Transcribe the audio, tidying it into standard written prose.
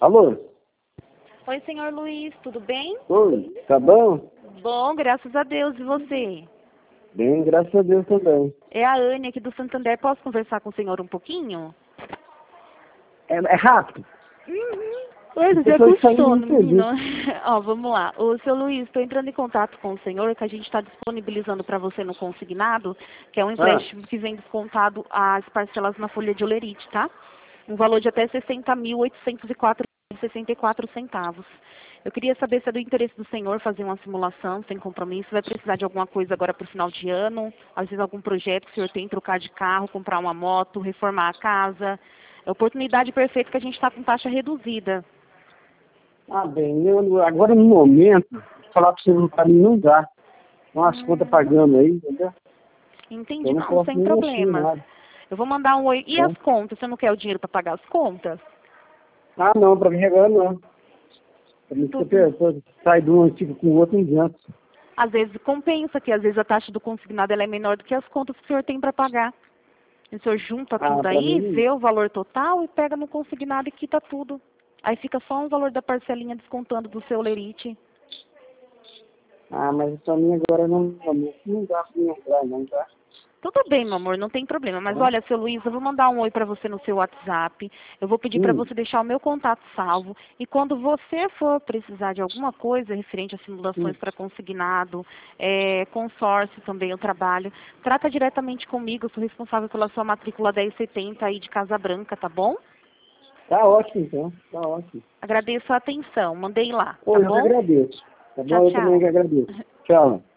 Alô? Oi, senhor Luiz, tudo bem? Oi, tá bom? Bom, graças a Deus. E você? Bem, graças a Deus também. É a Anne aqui do Santander. Posso conversar com o senhor um pouquinho? É rápido. Pois, Eu é tô com saindo sono, no serviço. menino. Ó, vamos lá. Ô, seu Luiz, estou entrando em contato com o senhor, que a gente está disponibilizando para você no consignado, que é um Ah, empréstimo que vem descontado as parcelas na folha de Olerite, tá? Um valor de até R$ 60.804,64. Eu queria saber se é do interesse do senhor fazer uma simulação sem compromisso. Vai precisar de alguma coisa agora para o final de ano? Às vezes algum projeto que o senhor tem, trocar de carro, comprar uma moto, reformar a casa. É a oportunidade perfeita que a gente está com taxa reduzida. bem, agora no momento, falar pra você pra mim não dá. Tem umas contas pagando aí, entendeu? Entendi, Eu não não, posso sem nem mexer em problemas. nada. Eu vou mandar um oi. E Né? as contas? Você não quer o dinheiro para pagar as contas? Não, pra mim agora não. Pra mim Tudo. você sai de um antigo com o outro em diante. Às vezes compensa, que às vezes a taxa do consignado ela é menor do que as contas que o senhor tem para pagar. O senhor junta tudo Pra aí, mim, vê o valor total e pega no consignado e quita tudo. Aí fica só um valor da parcelinha descontando do seu lerite. mas pra mim agora não dá pra mim entrar não, tá? Tudo bem, meu amor, não tem problema. Mas Tá? olha, seu Luiz, eu vou mandar um oi para você no seu WhatsApp. Eu vou pedir para Hum, você deixar o meu contato salvo. E quando você for precisar de alguma coisa referente a hum. simulações para consignado, consórcio também, eu trabalho, trata diretamente comigo. Eu sou responsável pela sua matrícula 1070 aí de Casa Branca, tá bom? Tá ótimo então, tá ótimo. Agradeço a atenção. Mandei lá, tá Eu que bom? agradeço. Tá Tchau, bom? Eu também tchau. que agradeço. Tchau.